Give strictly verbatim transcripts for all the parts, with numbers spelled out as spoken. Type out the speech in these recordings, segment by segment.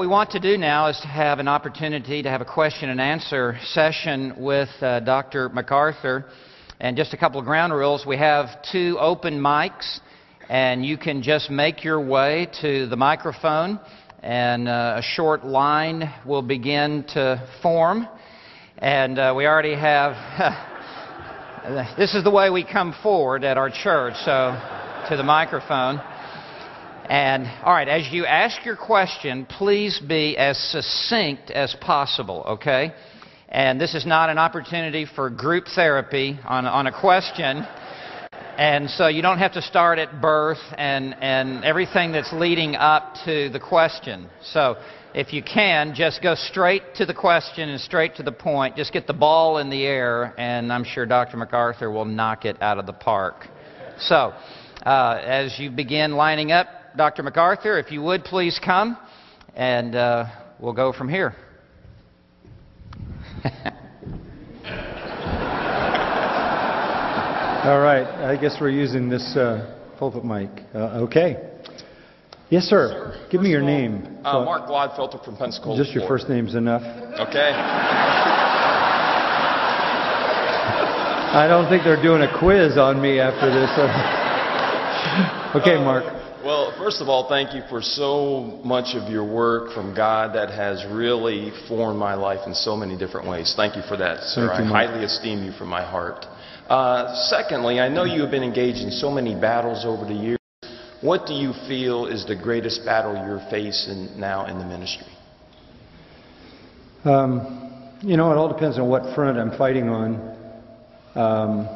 we want to do now is to have an opportunity to have a question and answer session with uh, Doctor MacArthur. And just a couple of ground rules. We have two open mics, and you can just make your way to the microphone, and uh, a short line will begin to form. And uh, we already have... this is the way we come forward at our church, so to the microphone. And, all right, as you ask your question, please be as succinct as possible, okay? And this is not an opportunity for group therapy on, on a question. And so you don't have to start at birth and, and everything that's leading up to the question. So if you can, just go straight to the question and straight to the point. Just get the ball in the air, and I'm sure Doctor MacArthur will knock it out of the park. So uh, as you begin lining up, Doctor MacArthur, if you would please come, and uh, we'll go from here. All right, I guess we're using this uh, pulpit mic. Uh, okay. Yes, sir. sir Give me your all, name. Uh, so, Mark Gladfelter from Pensacola. Just your Florida. First name's enough. Okay. I don't think they're doing a quiz on me after this. Okay, Mark. Well, first of all, thank you for so much of your work from God that has really formed my life in so many different ways. Thank you for that, sir. Thank you, I highly esteem you from my heart. Uh, secondly, I know you have been engaged in so many battles over the years. What do you feel is the greatest battle you're facing now in the ministry? Um, you know, it all depends on what front I'm fighting on. Um,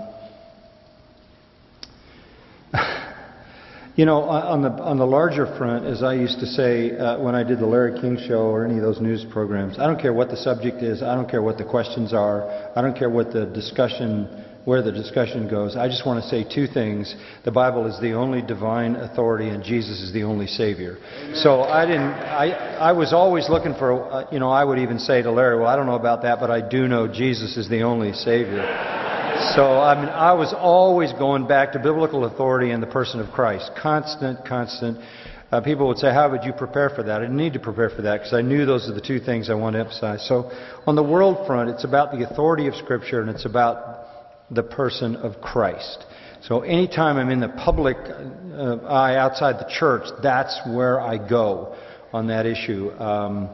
You know, on the on the larger front, as I used to say uh, when I did the Larry King Show or any of those news programs, I don't care what the subject is, I don't care what the questions are, I don't care what the discussion, where the discussion goes. I just want to say two things. The Bible is the only divine authority, and Jesus is the only Savior. So I didn't. I I was always looking for. Uh, you know, I would even say to Larry, well, I don't know about that, but I do know Jesus is the only Savior. So I mean, I was always going back to biblical authority in the person of Christ. Constant, constant. Uh, people would say, how would you prepare for that? I didn't need to prepare for that because I knew those are the two things I want to emphasize. So on the world front, it's about the authority of Scripture, and it's about the person of Christ. So anytime I'm in the public uh, eye outside the church, that's where I go on that issue. Um,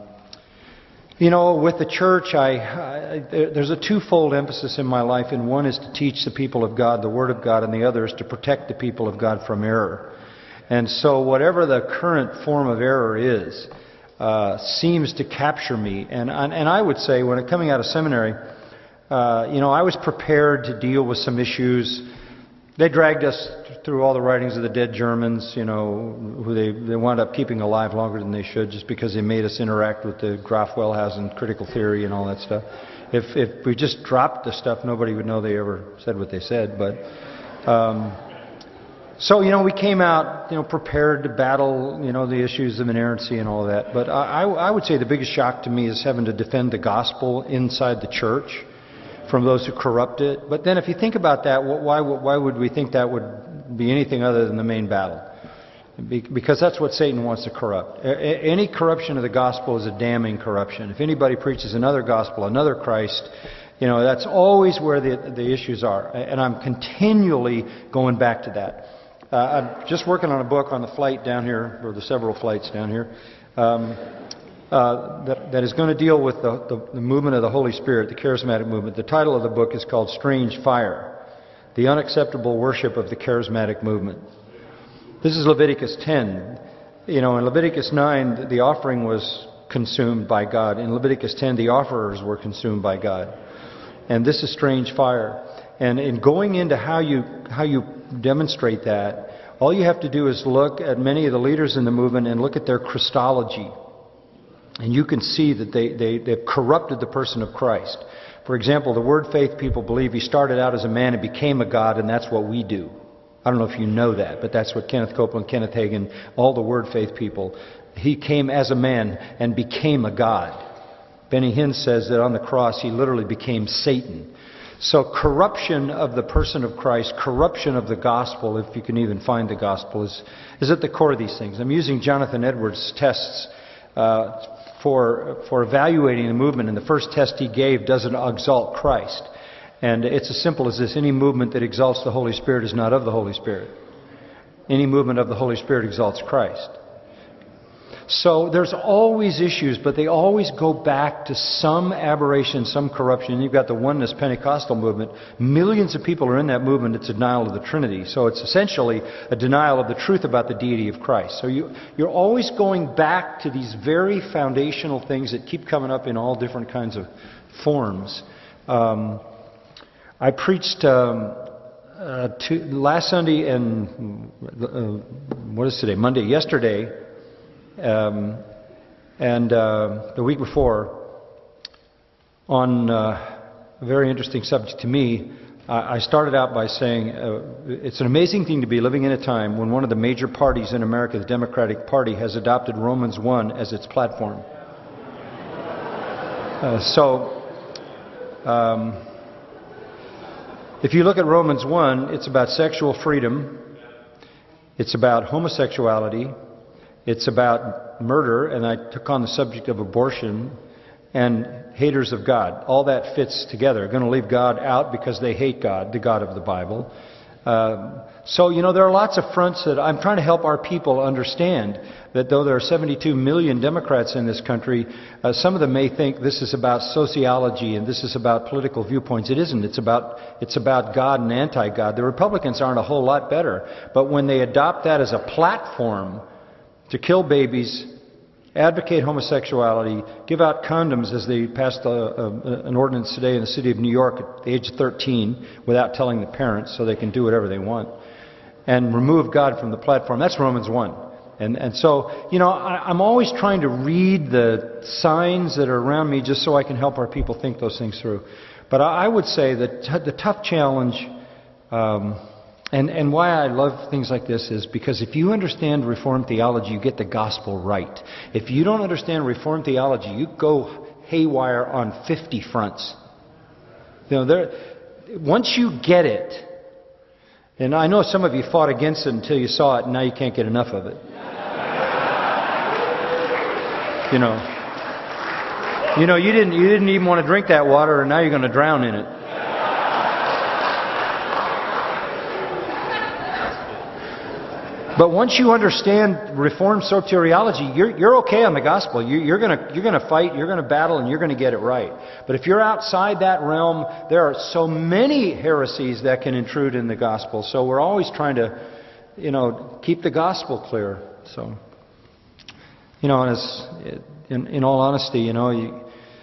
You know, with the church, I, I there's a twofold emphasis in my life, and one is to teach the people of God the Word of God, and the other is to protect the people of God from error. And so whatever the current form of error is, uh, seems to capture me. And, and I would say, when coming out of seminary, uh, you know, I was prepared to deal with some issues. They dragged us through all the writings of the dead Germans, you know, who they, they wound up keeping alive longer than they should just because they made us interact with the Graf Wellhausen critical theory and all that stuff. If if we just dropped the stuff, nobody would know they ever said what they said. But um, so, you know, we came out, you know, prepared to battle, you know, the issues of inerrancy and all that. But I, I would say the biggest shock to me is having to defend the gospel inside the church from those who corrupt it. But then if you think about that, why why would we think that would be anything other than the main battle? Because that's what Satan wants to corrupt. Any corruption of the gospel is a damning corruption. If anybody preaches another gospel, another Christ, you know, that's always where the the issues are. And I'm continually going back to that. Uh, I'm just working on a book on the flight down here, or the several flights down here. Um, Uh, that, that is going to deal with the, the, the movement of the Holy Spirit, the charismatic movement. The title of the book is called Strange Fire, The Unacceptable Worship of the Charismatic Movement. This is Leviticus ten. You know, in Leviticus nine, the offering was consumed by God. In Leviticus ten, the offerers were consumed by God. And this is strange fire. And in going into how you how you demonstrate that, all you have to do is look at many of the leaders in the movement and look at their Christology. And you can see that they, they, they've corrupted the person of Christ. For example, the Word Faith people believe he started out as a man and became a God, and that's what we do. I don't know if you know that, but that's what Kenneth Copeland, Kenneth Hagin, all the Word Faith people, he came as a man and became a God. Benny Hinn says that on the cross he literally became Satan. So corruption of the person of Christ, corruption of the gospel, if you can even find the gospel, is, is at the core of these things. I'm using Jonathan Edwards' tests uh, for, for evaluating the movement. And the first test he gave, does it exalt Christ? And it's as simple as this: any movement that exalts the Holy Spirit is not of the Holy Spirit. Any movement of the Holy Spirit exalts Christ. So there's always issues, but they always go back to some aberration, some corruption. You've got the Oneness Pentecostal movement. Millions of people are in that movement. It's a denial of the Trinity. So it's essentially a denial of the truth about the deity of Christ. So you, you're always going back to these very foundational things that keep coming up in all different kinds of forms. Um, I preached um, uh, two, last Sunday and uh, what is today? Monday. Yesterday. Um, and uh, the week before, on uh, a very interesting subject to me, I, I started out by saying uh, it's an amazing thing to be living in a time when one of the major parties in America, the Democratic Party, has adopted Romans one as its platform. Uh, so, um, if you look at Romans one, it's about sexual freedom, it's about homosexuality, it's about murder, and I took on the subject of abortion, and haters of God. All that fits together. They're going to leave God out because they hate God, the God of the Bible. Uh, so, you know, there are lots of fronts that I'm trying to help our people understand that though there are seventy-two million Democrats in this country, uh, some of them may think this is about sociology and this is about political viewpoints. It isn't. It's about, it's about God and anti-God. The Republicans aren't a whole lot better. But when they adopt that as a platform to kill babies, advocate homosexuality, give out condoms, as they passed a, a, an ordinance today in the city of New York at the age of thirteen without telling the parents so they can do whatever they want, and remove God from the platform. That's Romans one. And, and so, you know, I, I'm always trying to read the signs that are around me just so I can help our people think those things through. But I, I would say that t- the tough challenge... Um, And, and why I love things like this is because if you understand Reformed theology, you get the gospel right. If you don't understand Reformed theology, you go haywire on fifty fronts. You know, there, once you get it, and I know some of you fought against it until you saw it, and now you can't get enough of it. You know, you know, you didn't, you didn't even want to drink that water, and now you're going to drown in it. But once you understand Reformed soteriology, you're, you're okay on the gospel. You, you're going you're gonna fight, you're going to battle, and you're going to get it right. But if you're outside that realm, there are so many heresies that can intrude in the gospel. So we're always trying to, you know, keep the gospel clear. So, you know, and as, in, in all honesty, you know, you,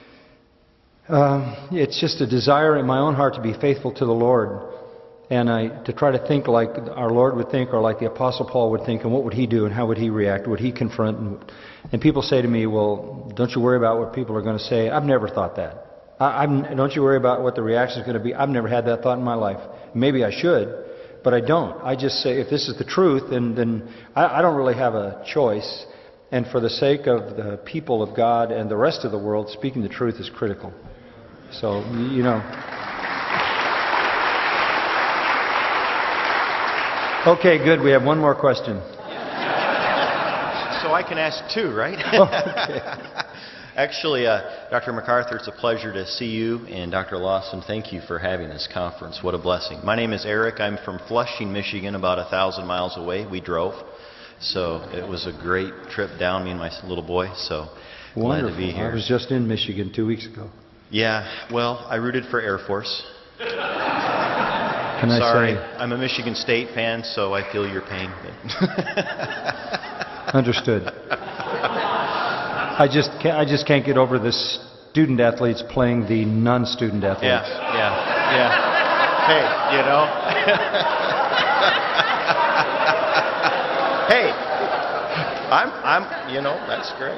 uh, it's just a desire in my own heart to be faithful to the Lord. And I, to try to think like our Lord would think, or like the Apostle Paul would think, and what would he do, and how would he react? Would he confront? And, and people say to me, well, don't you worry about what people are going to say. I've never thought that. I, I'm, don't you worry about what the reaction is going to be. I've never had that thought in my life. Maybe I should, but I don't. I just say, if this is the truth, then, then I, I don't really have a choice. And for the sake of the people of God and the rest of the world, speaking the truth is critical. So, you know... Okay, good. We have one more question. So I can ask two, right? Oh, okay. Actually, uh, Doctor MacArthur, it's a pleasure to see you. And Doctor Lawson, thank you for having this conference. What a blessing. My name is Eric. I'm from Flushing, Michigan, about a thousand miles away. We drove. So it was a great trip down, me and my little boy. So wonderful. Glad to be here. I was just in Michigan two weeks ago. Yeah, well, I rooted for Air Force. Can I Sorry, say, I'm a Michigan State fan, so I feel your pain. Understood. I just can't, I just can't get over the student athletes playing the non-student athletes. Yeah, yeah, yeah. Hey, you know. Hey, I'm, I'm, you know, that's great.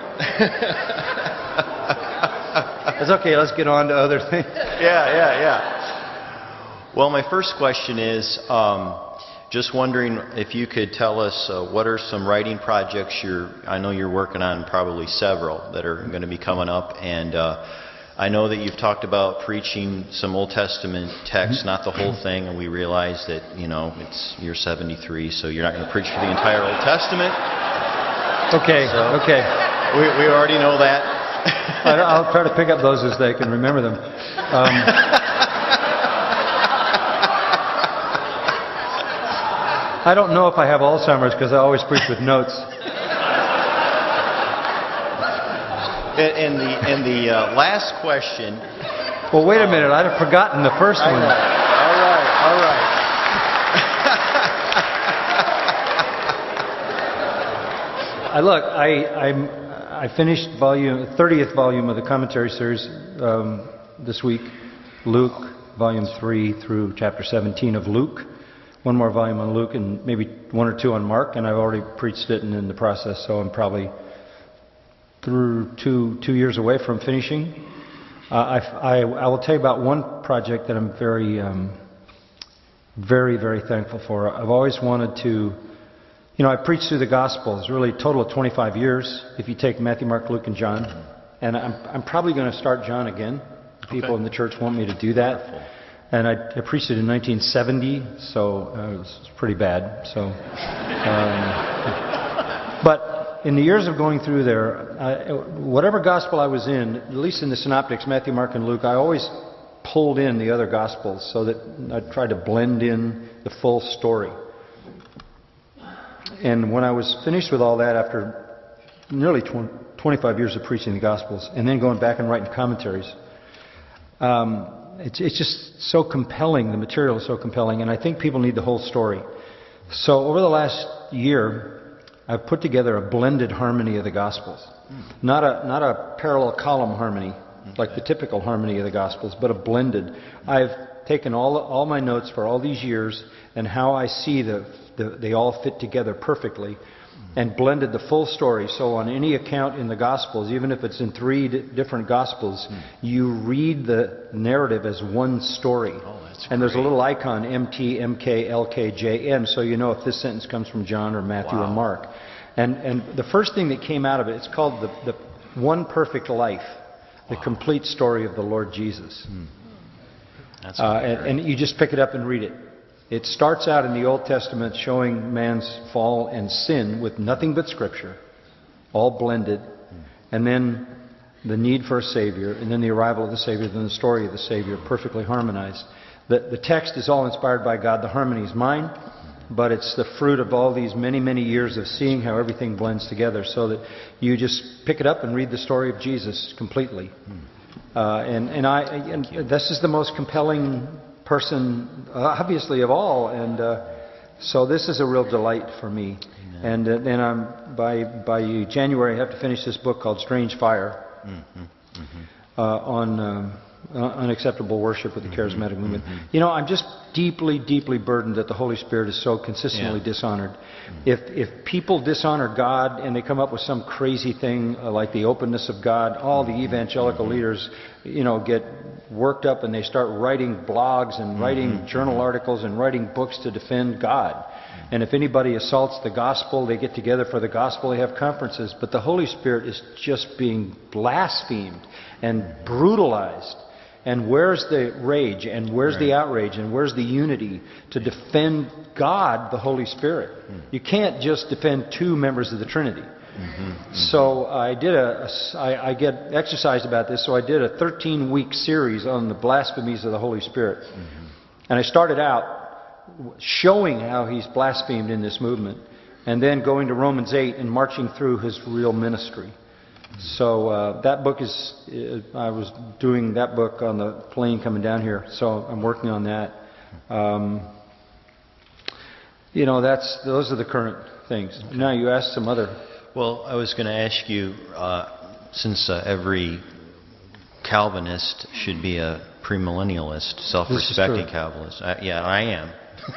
It's okay. Let's get on to other things. Yeah, yeah, yeah. Well, my first question is, um, just wondering if you could tell us uh, what are some writing projects you're, I know you're working on probably several that are going to be coming up, and uh, I know that you've talked about preaching some Old Testament text, not the whole thing, and we realize that, you know, it's you're seventy-three, so you're not going to preach for the entire Old Testament. Okay, So, okay. we, we already know that. I- I'll try to pick up those as they can remember them. Um, I don't know if I have Alzheimer's because I always preach with notes. And, and the, and the uh, last question. Well, wait a minute. I'd have forgotten the first I one. know. All right, all right. I look. I I'm, I finished volume thirtieth volume of the commentary series um, this week. Luke, volume three through chapter seventeen of Luke. One more volume on Luke, and maybe one or two on Mark. And I've already preached it and in the process, so I'm probably through two two years away from finishing. Uh, I, I I will tell you about one project that I'm very um, very very thankful for. I've always wanted to. You know, I preached through the Gospels, really a total of twenty-five years, if you take Matthew, Mark, Luke, and John. And I'm, I'm probably going to start John again. People Okay. in the church want me to do that. Wonderful. And I, I preached it in nineteen seventy, so uh, it was pretty bad. So, um, but in the years of going through there, I, whatever Gospel I was in, at least in the Synoptics, Matthew, Mark, and Luke, I always pulled in the other Gospels so that I tried to blend in the full story. And when I was finished with all that after nearly twenty-five years of preaching the Gospels and then going back and writing commentaries, um, it's, it's just so compelling. The material is so compelling, and I think people need the whole story. So over the last year, I've put together a blended harmony of the Gospels. Not a, not a parallel column harmony, like the typical harmony of the Gospels, but a blended. I've taken all, all my notes for all these years and how I see the The, they all fit together perfectly, and blended the full story. So on any account in the Gospels, even if it's in three d- different Gospels, mm. you read the narrative as one story. Oh, that's and there's a great. little icon, M T, M K, L K, J, M, so you know if this sentence comes from John or Matthew Wow. or Mark. And, and the first thing that came out of it, it's called the, the One Perfect Life, the Wow. complete story of the Lord Jesus. Mm. That's Uh, great. and, and you just pick it up and read it. It starts out in the Old Testament showing man's fall and sin with nothing but Scripture, all blended, and then the need for a Savior, and then the arrival of the Savior, then the story of the Savior, perfectly harmonized. The, the text is all inspired by God. The harmony is mine, but it's the fruit of all these many, many years of seeing how everything blends together so that you just pick it up and read the story of Jesus completely. Uh, and, and, I, and this is the most compelling person, uh, obviously, of all, and uh, so this is a real delight for me. Amen. And uh, then I'm by by January I have to finish this book called Strange Fire Mm-hmm. Mm-hmm. uh, on um, uh, unacceptable worship with the charismatic movement. You know, I'm just deeply, deeply burdened that the Holy Spirit is so consistently Yeah. dishonored. If if people dishonor God and they come up with some crazy thing uh, like the openness of God, all the evangelical leaders, you know, get worked up and they start writing blogs and writing Mm-hmm. journal articles and writing books to defend God. And if anybody assaults the gospel, they get together for the gospel, they have conferences. But the Holy Spirit is just being blasphemed and brutalized. And where's the rage? And where's the outrage? And where's the unity to defend God, the Holy Spirit? You can't just defend two members of the Trinity. Mm-hmm. So I did a, a I, I get exercised about this. So I did a thirteen-week series on the blasphemies of the Holy Spirit. Mm-hmm. And I started out showing how he's blasphemed in this movement, and then going to Romans eight and marching through his real ministry. So uh, that book is, uh, I was doing that book on the plane coming down here, so I'm working on that. Um, you know, that's those are the current things. Now you asked some other. Well, I was going to ask you, uh, since uh, every Calvinist should be a premillennialist, self-respecting true. Calvinist. I, yeah, I am.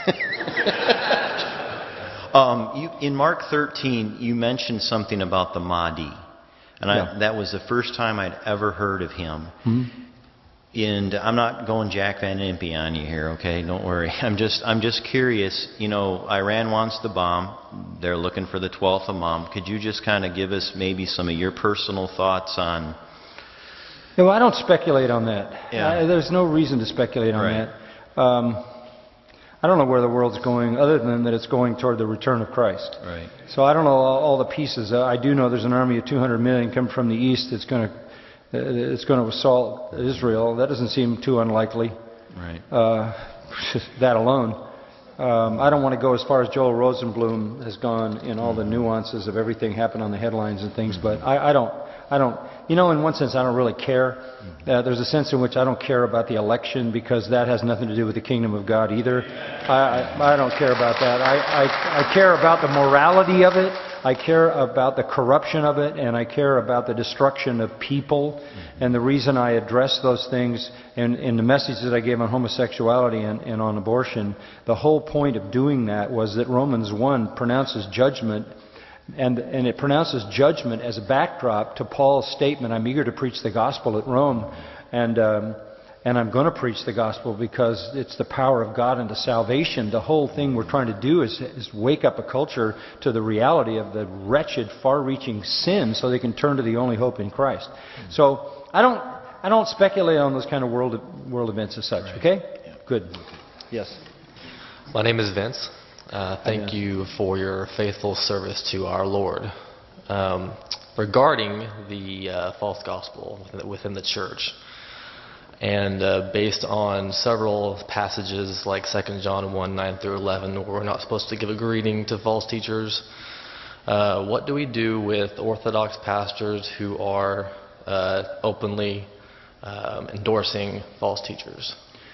um, you, in Mark thirteen, you mentioned something about the Mahdi. And Yeah. I, that was the first time I'd ever heard of him. Hmm? And I'm not going Jack Van Impe on you here, okay? Don't worry. I'm just I'm just curious. You know, Iran wants the bomb. They're looking for the twelfth Imam. Could you just kind of give us maybe some of your personal thoughts on... Yeah, well, I don't speculate on that. Yeah. I, there's no reason to speculate on Right. that. Um, I don't know where the world's going other than that it's going toward the return of Christ. Right. So I don't know all, all the pieces. Uh, I do know there's an army of two hundred million coming from the east that's going to uh, it's going to assault Israel. That doesn't seem too unlikely. Right. Uh, that alone. Um, I don't want to go as far as Joel Rosenblum has gone in all the nuances of everything happened on the headlines and things, but I, I don't, I don't, you know, in one sense I don't really care. Uh, there's a sense in which I don't care about the election because that has nothing to do with the kingdom of God either. I, I, I don't care about that. I, I, I care about the morality of it. I care about the corruption of it, and I care about the destruction of people. And the reason I address those things in, in the message that I gave on homosexuality and, and on abortion, the whole point of doing that was that Romans one pronounces judgment, and, and it pronounces judgment as a backdrop to Paul's statement, I'm eager to preach the gospel at Rome, and um, and I'm going to preach the gospel because it's the power of God unto salvation. The whole thing we're trying to do is, is wake up a culture to the reality of the wretched, far-reaching sin so they can turn to the only hope in Christ. So I don't I don't speculate on those kind of world world events as such, okay? Good. Yes. My name is Vince. Uh, thank you for your faithful service to our Lord. Um, regarding the uh, false gospel within the, within the church, and uh, based on several passages like Second John one, nine through eleven, where we're not supposed to give a greeting to false teachers, uh, what do we do with Orthodox pastors who are uh, openly um, endorsing false teachers?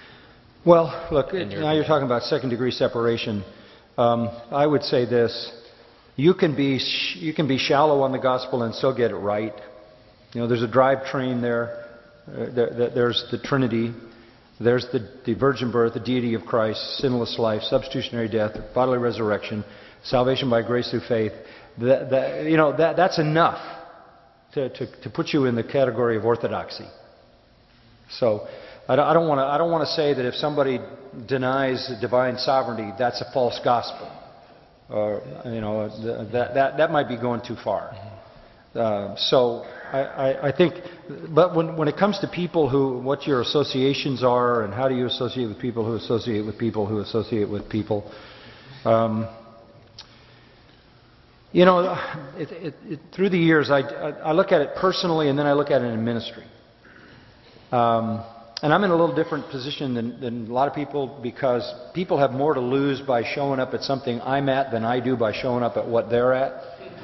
Well, look, In your now you're opinion. talking about second-degree separation. Um, I would say this. You can be sh- you can be shallow on the gospel and still get it right. You know, there's a drivetrain there. Uh, there, there. There's the Trinity. There's the, the virgin birth, the deity of Christ, sinless life, substitutionary death, bodily resurrection, salvation by grace through faith. That, that, you know, that, that's enough to, to, to put you in the category of orthodoxy. So I don't, I don't want to. I don't want to say that if somebody denies divine sovereignty, that's a false gospel. Or you know, that that that might be going too far. Uh, so I, I, I think, but when when it comes to people who, what your associations are, and how do you associate with people who associate with people who associate with people, um, you know, it, it, it, through the years, I, I I look at it personally, and then I look at it in ministry. Um, And I'm in a little different position than, than a lot of people because people have more to lose by showing up at something I'm at than I do by showing up at what they're at.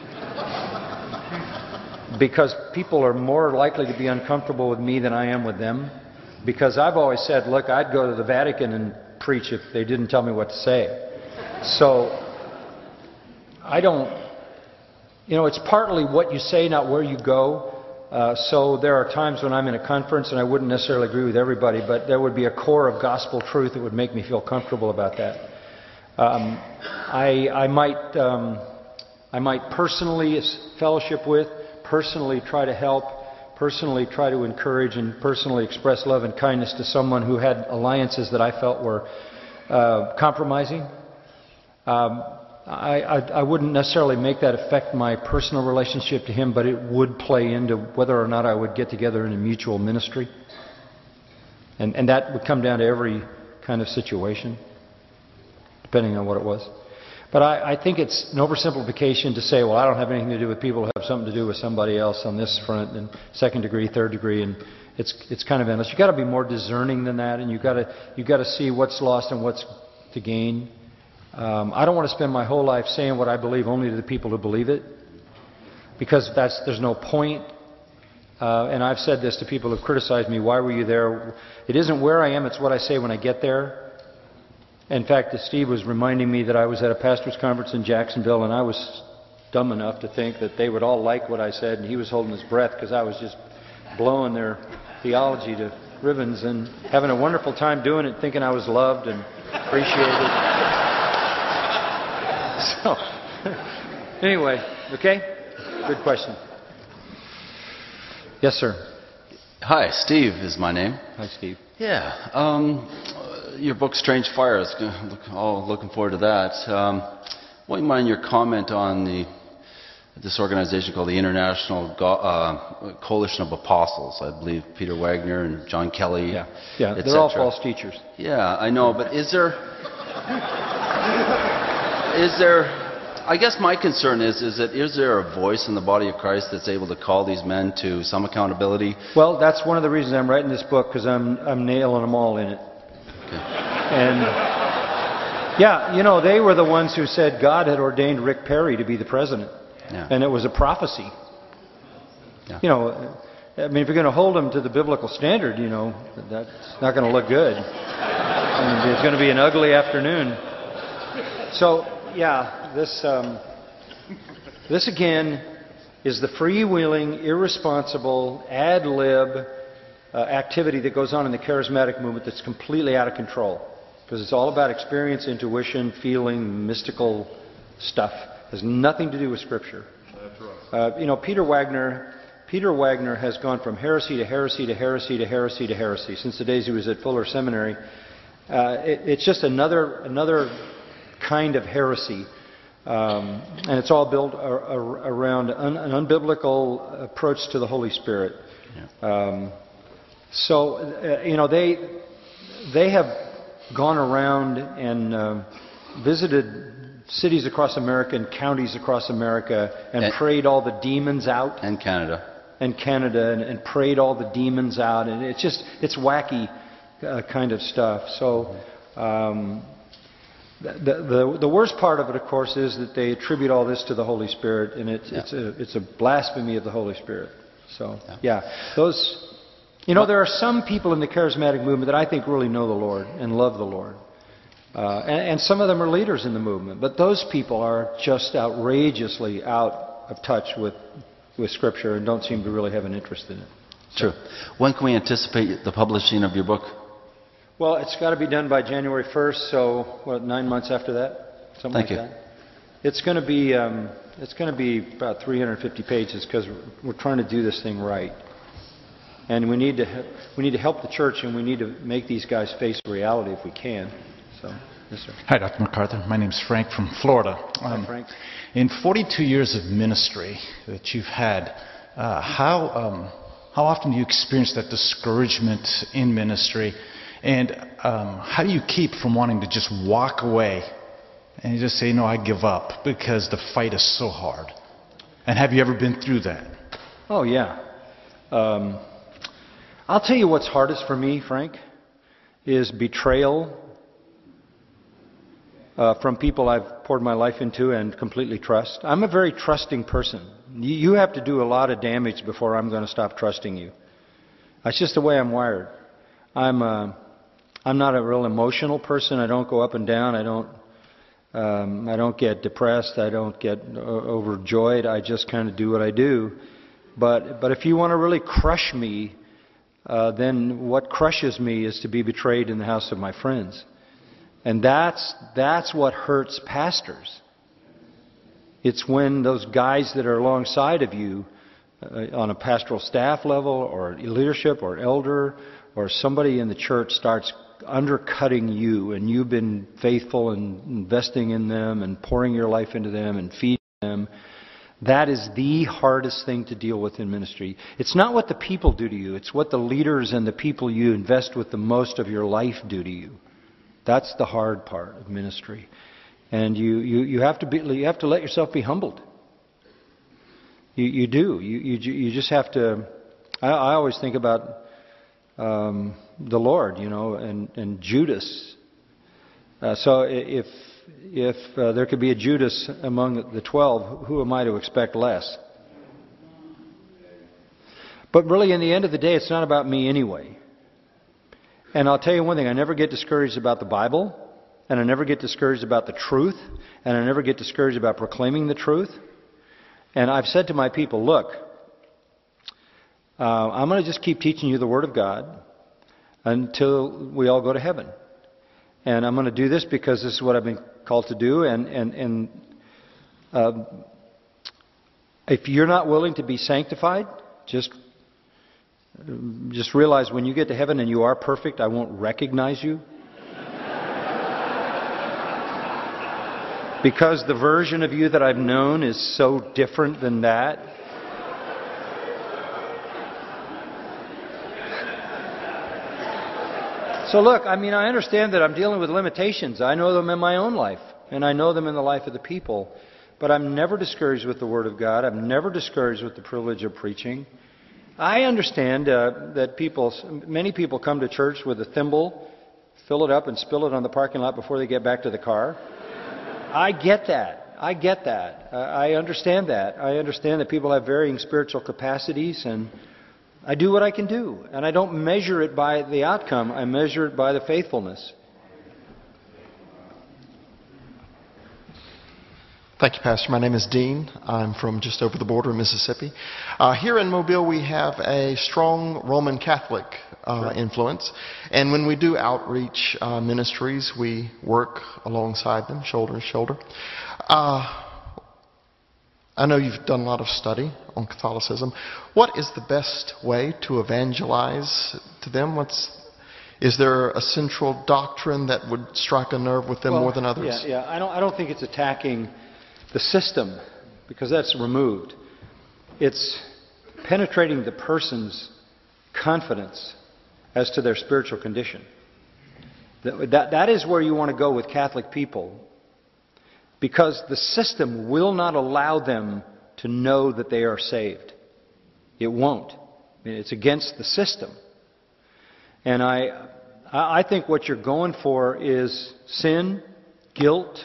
Because people are more likely to be uncomfortable with me than I am with them. Because I've always said, look, I'd go to the Vatican and preach if they didn't tell me what to say. So I don't, you know, it's partly what you say, not where you go. Uh, so there are times when I'm in a conference and I wouldn't necessarily agree with everybody, but there would be a core of gospel truth that would make me feel comfortable about that. Um, I, I might, um, I might personally fellowship with, personally try to help, personally try to encourage, and personally express love and kindness to someone who had alliances that I felt were uh, compromising. Um, I, I, I wouldn't necessarily make that affect my personal relationship to him, but it would play into whether or not I would get together in a mutual ministry. And, and that would come down to every kind of situation, depending on what it was. But I, I think it's an oversimplification to say, well, I don't have anything to do with people who have something to do with somebody else on this front, and second degree, third degree, and it's it's kind of endless. You've got to be more discerning than that, and you've got to, you've got to see what's lost and what's to gain. Um, I don't want to spend my whole life saying what I believe only to the people who believe it, because that's, there's no point. Uh, and I've said this to people who've criticized me, why were you there? It isn't where I am, it's what I say when I get there. In fact, Steve was reminding me that I was at a pastor's conference in Jacksonville, and I was dumb enough to think that they would all like what I said, and he was holding his breath because I was just blowing their theology to ribbons and having a wonderful time doing it, thinking I was loved and appreciated. So, anyway, okay? Good question. Yes, sir. Hi, Steve is my name. Hi, Steve. Yeah. Um, your book, Strange Fire, is look, oh, looking forward to that. Um, wouldn't mind your comment on the this organization called the International Go- uh, Coalition of Apostles. I believe Peter Wagner and John Kelly. Yeah, yeah. et They're all cetera. false teachers. Yeah, I know, but is there Is there, I guess my concern is, is that is there a voice in the body of Christ that's able to call these men to some accountability? Well, that's one of the reasons I'm writing this book, because I'm, I'm nailing them all in it. Okay. And, yeah, you know, they were the ones who said God had ordained Rick Perry to be the president. Yeah. And it was a prophecy. Yeah. You know, I mean, if you're going to hold them to the biblical standard, you know, that's not going to look good. I mean, it's going to be an ugly afternoon. So, yeah, this um, this again is the freewheeling, irresponsible, ad lib uh, activity that goes on in the charismatic movement that's completely out of control. Because it's all about experience, intuition, feeling, mystical stuff. It has nothing to do with Scripture. That's right. Uh, you know, Peter Wagner. Peter Wagner has gone from heresy to heresy to heresy to heresy to heresy since the days he was at Fuller Seminary. Uh, it, it's just another another kind of heresy, um, and it's all built ar- ar- around un- an unbiblical approach to the Holy Spirit. Yeah. Um, so, uh, you know, they they have gone around and uh, visited cities across America and counties across America and, and prayed all the demons out. And Canada. And Canada, and, and prayed all the demons out, and it's just, it's wacky uh, kind of stuff. So, um, the, the the worst part of it, of course, is that they attribute all this to the Holy Spirit, and it's yeah. it's a it's a blasphemy of the Holy Spirit. So, yeah, yeah those, you know, there are some people in the charismatic movement that I think really know the Lord and love the Lord. Uh, and, and some of them are leaders in the movement, but those people are just outrageously out of touch with with Scripture and don't seem to really have an interest in it. So, true. When can we anticipate the publishing of your book? Well, it's got to be done by January first, so what, nine months after that, something Thank like you. that. It's going to be um, it's going to be about three hundred fifty pages because we're trying to do this thing right, and we need to we need to help the church, and we need to make these guys face reality if we can. So, yes, sir. Hi, Doctor MacArthur. My name's Frank from Florida. Um, Hi, Frank. In forty-two years of ministry that you've had, uh, how um, how often do you experience that discouragement in ministry, and um, how do you keep from wanting to just walk away and you just say, "No, I give up," because the fight is so hard? And have you ever been through that? Oh yeah. Um, I'll tell you what's hardest for me, Frank, is betrayal. Uh, from people I've poured my life into and completely trust. I'm a very trusting person. You, you have to do a lot of damage before I'm going to stop trusting you. That's just the way I'm wired. I'm uh, I'm not a real emotional person. I don't go up and down. I don't um, I don't get depressed. I don't get uh, overjoyed. I just kind of do what I do. But but if you want to really crush me, uh, then what crushes me is to be betrayed in the house of my friends. And that's that's what hurts pastors. It's when those guys that are alongside of you uh, on a pastoral staff level or leadership or elder or somebody in the church starts undercutting you, and you've been faithful and investing in them and pouring your life into them and feeding them. That is the hardest thing to deal with in ministry. It's not what the people do to you. It's what the leaders and the people you invest with the most of your life do to you. That's the hard part of ministry. And you, you, you have to be you have to let yourself be humbled. You you do. You you you just have to. I, I always think about um, the Lord, you know, and and Judas. Uh, so if if uh, there could be a Judas among the twelve, who am I to expect less? But really, in the end of the day, it's not about me anyway. And I'll tell you one thing, I never get discouraged about the Bible, and I never get discouraged about the truth, and I never get discouraged about proclaiming the truth. And I've said to my people, look, uh, I'm going to just keep teaching you the Word of God until we all go to heaven. And I'm going to do this because this is what I've been called to do. And, and, and uh, if you're not willing to be sanctified, just Just realize when you get to heaven and you are perfect, I won't recognize you. Because the version of you that I've known is so different than that. So look, I mean, I understand that I'm dealing with limitations. I know them in my own life, and I know them in the life of the people. But I'm never discouraged with the Word of God. I'm never discouraged with the privilege of preaching. I understand uh, that people, many people come to church with a thimble, fill it up and spill it on the parking lot before they get back to the car. I get that. I get that. Uh, I understand that. I understand that people have varying spiritual capacities, and I do what I can do. And I don't measure it by the outcome. I measure it by the faithfulness. Thank you, Pastor. My name is Dean. I'm from just over the border in Mississippi. Uh, here in Mobile, we have a strong Roman Catholic uh, right. influence. And when we do outreach uh, ministries, we work alongside them, shoulder to shoulder. Uh, I know you've done a lot of study on Catholicism. What is the best way to evangelize to them? What's Is there a central doctrine that would strike a nerve with them well, more than others? Yeah, yeah. I don't, I don't think it's attacking the system, because that's removed. It's penetrating the person's confidence as to their spiritual condition. That, that, that is where you want to go with Catholic people, because the system will not allow them to know that they are saved. It won't. I mean, it's against the system. And I, I think what you're going for is sin, guilt,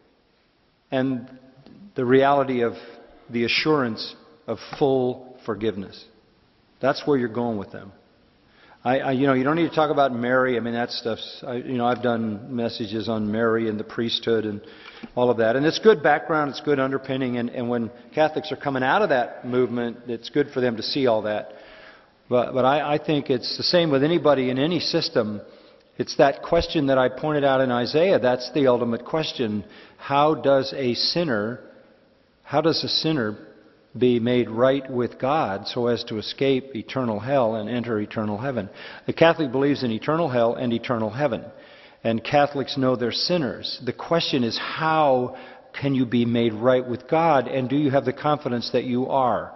and the reality of the assurance of full forgiveness. That's where you're going with them. I, I, you know, you don't need to talk about Mary. I mean, that stuff's. I, you know, I've done messages on Mary and the priesthood and all of that, and it's good background. It's good underpinning. And, and when Catholics are coming out of that movement, it's good for them to see all that. But, but I, I think it's the same with anybody in any system. It's that question that I pointed out in Isaiah. That's the ultimate question. How does a sinner, how does a sinner be made right with God so as to escape eternal hell and enter eternal heaven? The Catholic believes in eternal hell and eternal heaven. And Catholics know they're sinners. The question is, how can you be made right with God, and do you have the confidence that you are?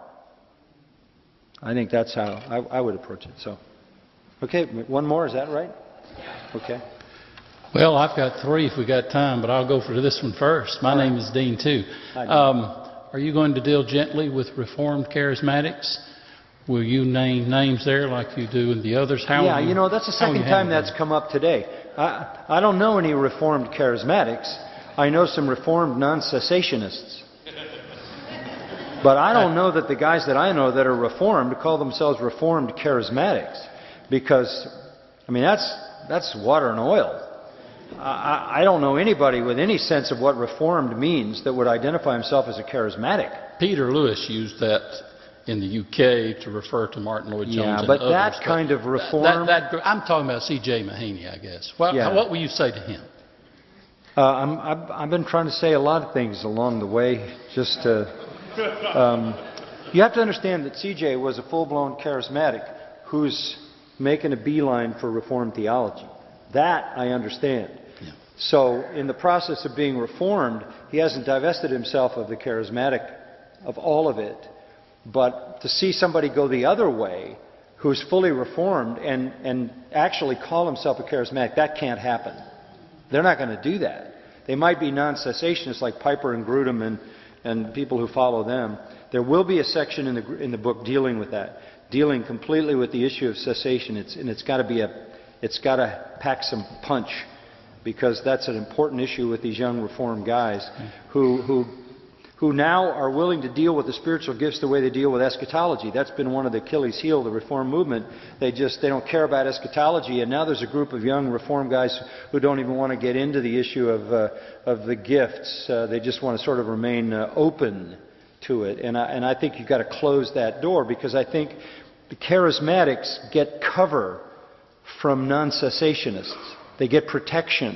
I think that's how I, I would approach it. So, okay, one more, is that right? Okay. Well, I've got three if we got time, but I'll go for this one first. My name is Dean, too. Um, are you going to deal gently with Reformed Charismatics? Will you name names there like you do in the others? How yeah, you, you know, that's the second time that's come up today. I, I don't know any Reformed Charismatics. I know some Reformed non-cessationists. But I don't know that the guys that I know that are Reformed call themselves Reformed Charismatics. Because, I mean, that's that's water and oil. I, I don't know anybody with any sense of what Reformed means that would identify himself as a charismatic. Peter Lewis used that in the U K to refer to Martin Lloyd-Jones yeah, and but others. that But kind of reform... That, that, I'm talking about C J Mahaney, I guess. Well, yeah. What will you say to him? Uh, I'm, I've, I've been trying to say a lot of things along the way, just to... Um, you have to understand that C J was a full-blown charismatic who's making a beeline for Reformed theology. That I understand. Yeah. So in the process of being reformed, he hasn't divested himself of the charismatic, of all of it. But to see somebody go the other way, who's fully reformed and, and actually call himself a charismatic, that can't happen. They're not going to do that. They might be non-cessationists like Piper and Grudem and, and people who follow them. There will be a section in the, in the book dealing with that, dealing completely with the issue of cessation. It's, and it's got to be a, it's got to pack some punch, because that's an important issue with these young Reformed guys who, who, who now are willing to deal with the spiritual gifts the way they deal with eschatology. That's been one of the Achilles' heel of the Reformed movement. They just, they don't care about eschatology, and now there's a group of young Reformed guys who don't even want to get into the issue of, uh, of the gifts. Uh, they just want to sort of remain uh, open to it. And I, and I think you've got to close that door, because I think the charismatics get cover from non-cessationists. They get protection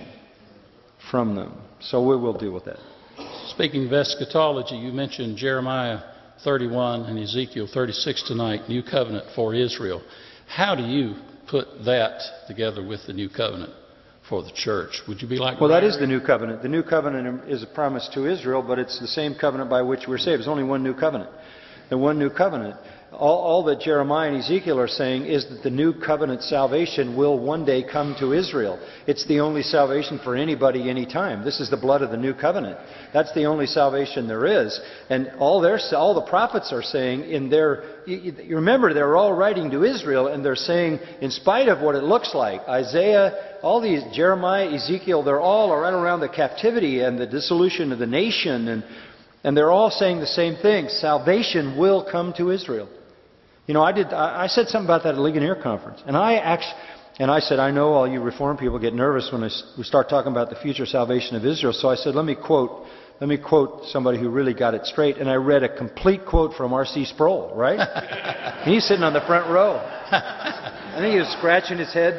from them. So we will deal with that. Speaking of eschatology, you mentioned Jeremiah thirty-one and Ezekiel thirty-six tonight, New Covenant for Israel. How do you put that together with the New Covenant for the church? Would you be like... Well, that is the New Covenant. The New Covenant is a promise to Israel, but it's the same covenant by which we're saved. There's only one New Covenant. The one New Covenant. all, all that Jeremiah and Ezekiel are saying is that the new covenant salvation will one day come to Israel. It's the only salvation for anybody, anytime. This is the blood of the new covenant. That's the only salvation there is. And all their, all the prophets are saying in their, you, you remember they're all writing to Israel, and they're saying, in spite of what it looks like, Isaiah, all these, Jeremiah, Ezekiel, they're all right around the captivity and the dissolution of the nation, and And they're all saying the same thing. Salvation will come to Israel. You know, I did. I said something about that at the Ligonier Conference, and I actually, and I said, I know all you Reformed people get nervous when we start talking about the future salvation of Israel. So I said, let me quote, let me quote somebody who really got it straight. And I read a complete quote from R C Sproul, right? And he's sitting on the front row. I think he was scratching his head.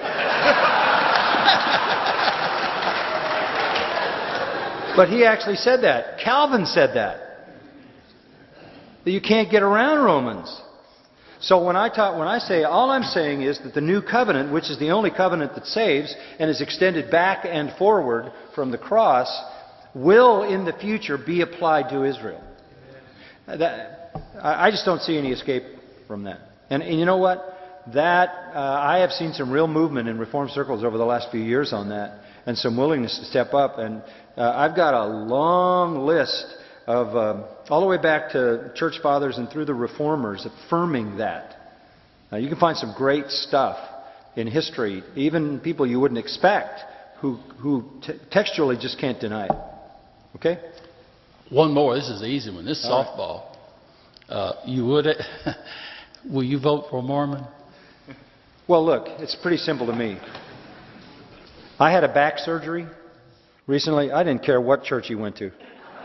But he actually said that. Calvin said that. That you can't get around Romans. So when I talk, when I say, all I'm saying is that the new covenant, which is the only covenant that saves and is extended back and forward from the cross, will in the future be applied to Israel. That, I just don't see any escape from that. And, and you know what? That uh, I have seen some real movement in Reformed circles over the last few years on that, and some willingness to step up. And uh, I've got a long list of, uh, all the way back to church fathers and through the reformers, affirming that. Uh, you can find some great stuff in history, even people you wouldn't expect, who, who t- textually just can't deny it. Okay? One more. This is the easy one. This is All softball. Uh, you would? Will you vote for a Mormon? Well, look, it's pretty simple to me. I had a back surgery recently. I didn't care what church he went to.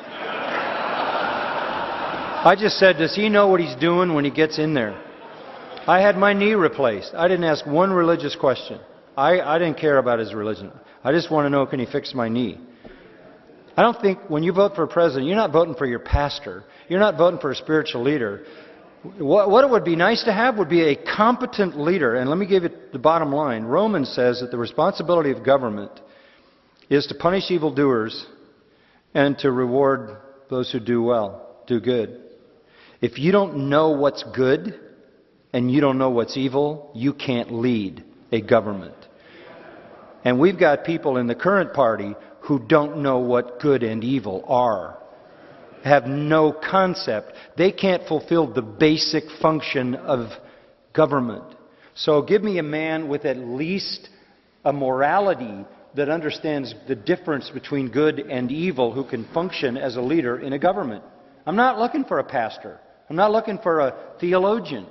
I just said, does he know what he's doing when he gets in there? I had my knee replaced. I didn't ask one religious question. I, I didn't care about his religion. I just want to know, can he fix my knee? I don't think when you vote for a president, you're not voting for your pastor. You're not voting for a spiritual leader. What, what it would be nice to have would be a competent leader. And let me give you the bottom line. Romans says that the responsibility of government is to punish evildoers and to reward those who do well, do good. If you don't know what's good and you don't know what's evil, you can't lead a government. And we've got people in the current party who don't know what good and evil are. Have no concept. They can't fulfill the basic function of government. So give me a man with at least a morality that understands the difference between good and evil who can function as a leader in a government. I'm not looking for a pastor. I'm not looking for a theologian.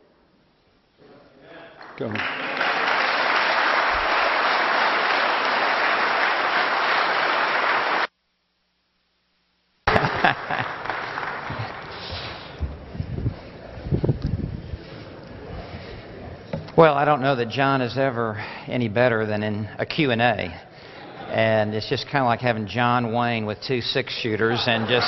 Go ahead. Well, I don't know that John is ever any better than in a Q and A. And it's just kind of like having John Wayne with two six-shooters and just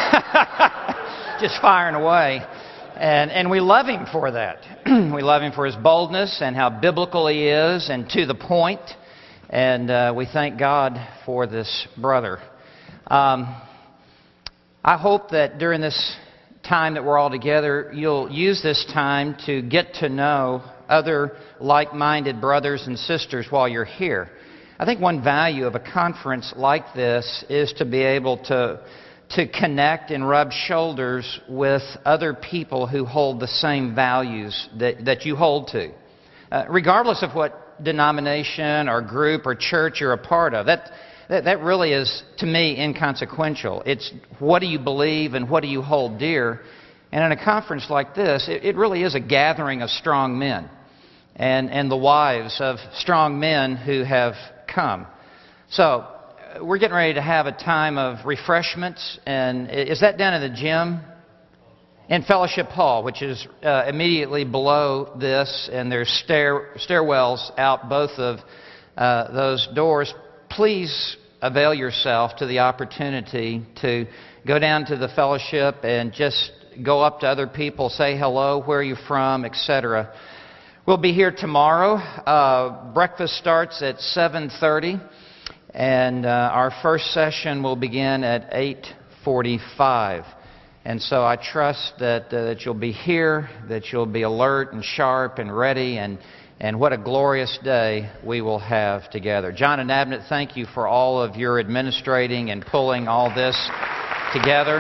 just firing away. And, and we love him for that. We love him for his boldness and how biblical he is and to the point. And uh, we thank God for this brother. Um, I hope that during this time that we're all together, you'll use this time to get to know other like-minded brothers and sisters while you're here. I think one value of a conference like this is to be able to, to connect and rub shoulders with other people who hold the same values that, that you hold to. Uh, regardless of what denomination or group or church you're a part of, that, that, that really is, to me, inconsequential. It's what do you believe and what do you hold dear. And in a conference like this, it, it really is a gathering of strong men and, and the wives of strong men who have come. So, uh, we're getting ready to have a time of refreshments. And is that down in the gym? In Fellowship Hall, which is uh, immediately below this. And there's stair, stairwells out both of uh, those doors. Please avail yourself to the opportunity to go down to the fellowship and just go up to other people, say hello, where are you from, et cetera. We'll be here tomorrow. Uh, breakfast starts at seven thirty, and uh, our first session will begin at eight forty-five. And so I trust that, uh, that you'll be here, that you'll be alert and sharp and ready, and, and what a glorious day we will have together. John and Abnett, thank you for all of your administrating and pulling all this together.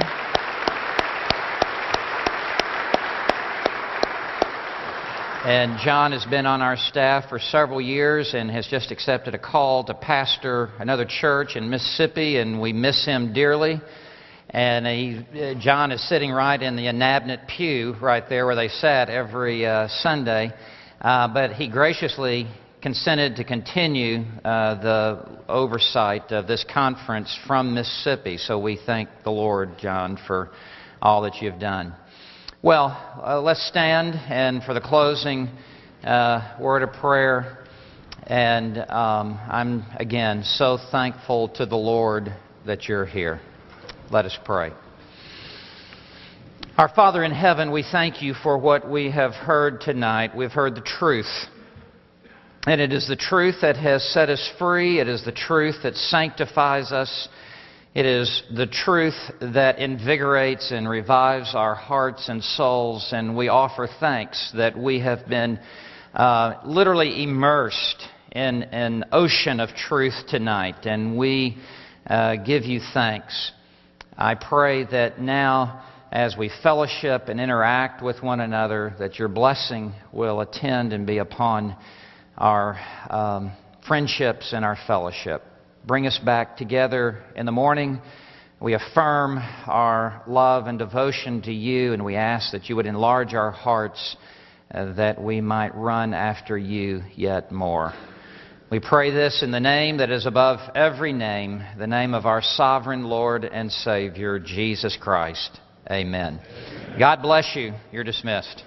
And John has been on our staff for several years and has just accepted a call to pastor another church in Mississippi, and we miss him dearly. And he, John is sitting right in the Anabnet pew right there where they sat every uh, Sunday. Uh, but he graciously consented to continue uh, the oversight of this conference from Mississippi. So we thank the Lord, John, for all that you've done. Well, uh, let's stand, and for the closing uh, word of prayer. And um, I'm, again, so thankful to the Lord that you're here. Let us pray. Our Father in heaven, we thank you for what we have heard tonight. We've heard the truth. And it is the truth that has set us free. It is the truth that sanctifies us. It is the truth that invigorates and revives our hearts and souls, and we offer thanks that we have been uh, literally immersed in an ocean of truth tonight, and we uh, give you thanks. I pray that now, as we fellowship and interact with one another, that your blessing will attend and be upon our um, friendships and our fellowship. Bring us back together in the morning. We affirm our love and devotion to you, and we ask that you would enlarge our hearts uh, that we might run after you yet more. We pray this in the name that is above every name, the name of our sovereign Lord and Savior, Jesus Christ. Amen. God bless you. You're dismissed.